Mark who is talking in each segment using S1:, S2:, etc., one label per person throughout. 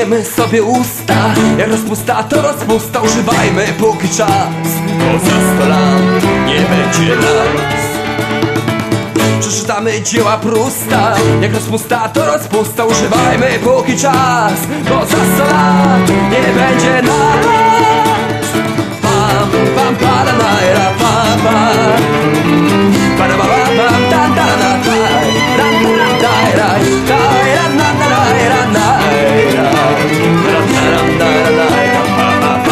S1: Rozpuścimy sobie usta, jak rozpusta to rozpusta. Używajmy póki czas, bo za 100 lat nie będzie nas. Przeczytamy dzieła Prusta, jak rozpusta to rozpusta. Używajmy póki czas, bo za 100 lat nie będzie nas. Pam, pam, paranajra, pam, pam. Parababam, tan, tarana, taj, ran, taran, tajraj, tajran, na, narajra, najra, ran, taran, narajra, pa, pa, pa.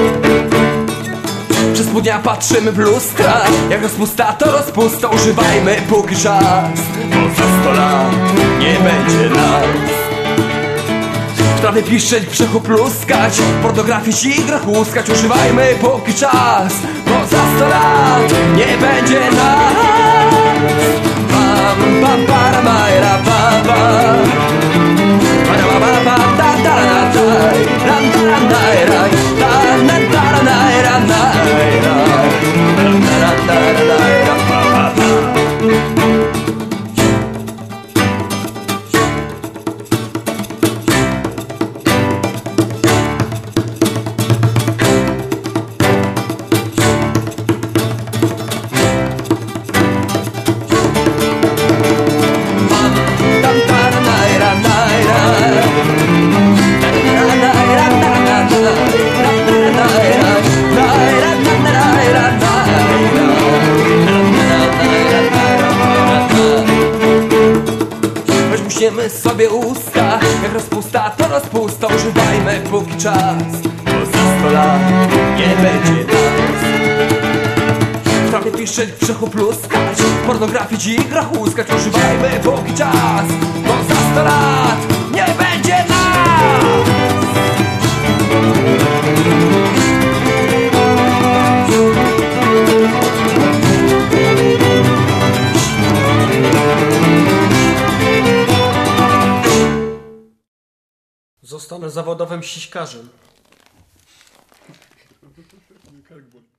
S1: Przez pół dnia patrzymy w lustra, jak rozpusta to rozpusta. Używajmy póki czas, bo za 100 lat nie będzie nas. W trawie piszczeć, w brzechu pluskać, w pornografii ci grach łuskać. Używajmy póki czas, bo za 100 lat nie będzie nas. Pam, pam, paramajra, pam, pam. Parababam, tan, tarana, taj, ran, taran, najraj, tan, nan, taranajra, najra, ran, taran, taranajra, pa, pa, pa. Rozpuścimy sobie usta, jak rozpusta to rozpusta. Używajmy póki czas, bo za 100 lat nie będzie nas. W trawie piszczeć, w brzechu pluskać, w pornografii ci grach łuskać. Używajmy póki czas, bo za 100 lat nie będzie nas.
S2: Zostanę zawodowym siśkarzem.